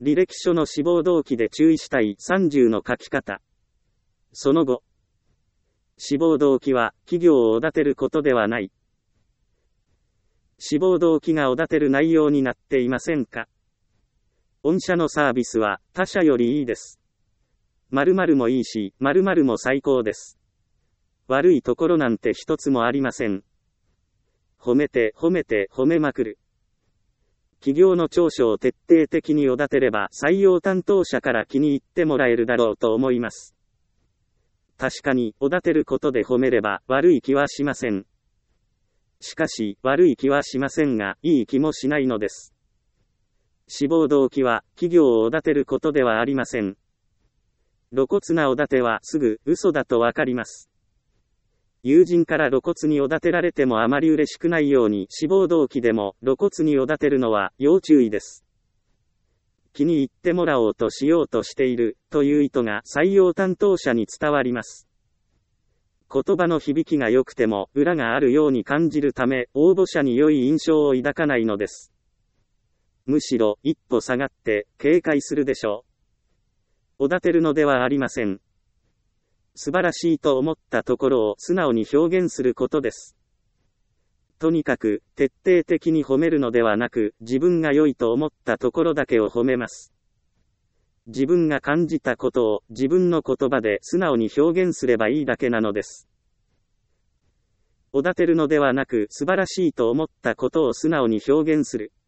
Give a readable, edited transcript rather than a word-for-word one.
履歴書の志望動機で注意したい30の書き方。その後。志望動機は企業をおだてることではない。志望動機がおだてる内容になっていませんか？御社のサービスは他社よりいいです。〇〇もいいし、〇〇も最高です。悪いところなんて一つもありません。褒めて褒めて褒めまくる。企業の長所を徹底的におだてれば採用担当者から気に入ってもらえるだろうと思います。確かに、おだてることで褒めれば悪い気はしません。しかし、悪い気はしませんが、いい気もしないのです。志望動機は、企業をおだてることではありません。露骨なおだてはすぐ嘘だとわかります。友人から露骨におだてられてもあまり嬉しくないように志望動機でも露骨におだてるのは要注意です。気に入ってもらおうとしようとしているという意図が採用担当者に伝わります。言葉の響きが良くても裏があるように感じるため応募者に良い印象を抱かないのです。むしろ一歩下がって警戒するでしょう。おだてるのではありません。素晴らしいと思ったところを素直に表現することです。とにかく、徹底的に褒めるのではなく、自分が良いと思ったところだけを褒めます。自分が感じたことを自分の言葉で素直に表現すればいいだけなのです。おだてるのではなく、素晴らしいと思ったことを素直に表現する。